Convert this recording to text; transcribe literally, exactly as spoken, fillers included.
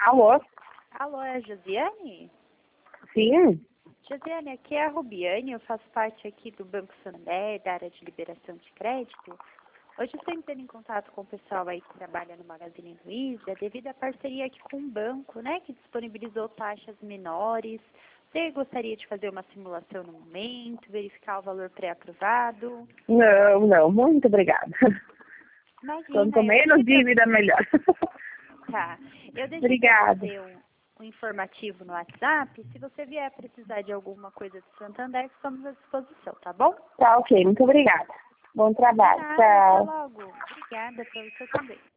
Alô? Alô, é a Josiane? Sim? Josiane, aqui é a Rubiane, eu faço parte aqui do Banco Santander, da área de liberação de crédito. Hoje eu estou entrando em contato com o pessoal aí que trabalha no Magazine Luiza, devido à parceria aqui com o banco, né, que disponibilizou taxas menores. Você gostaria de fazer uma simulação no momento, verificar o valor pré-aprovado? Não, não, muito obrigada. Imagina, Quanto eu menos deixei dívida, melhor. Tá. Eu deixei para Obrigada. você um, um informativo no WhatsApp. Se você vier precisar de alguma coisa do Santander, estamos à disposição, tá bom? Tá ok, muito obrigada. Bom trabalho, Nada, até tchau. logo. Obrigada pelo seu também.